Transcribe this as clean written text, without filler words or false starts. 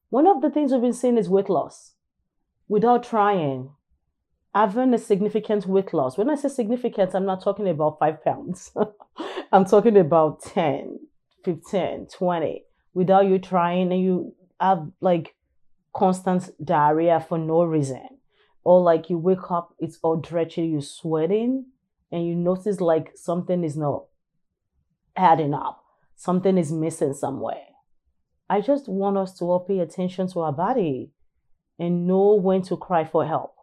One of the things we've been seeing is weight loss without trying. Having a significant weight loss. When I say significant, I'm not talking about 5 pounds. I'm talking about 10, 15, 20 without you trying and you have like constant diarrhea for no reason. Or like you wake up, it's all drenching, you're sweating, and you notice like something is not adding up, something is missing somewhere. I just want us to all pay attention to our body and know when to cry for help.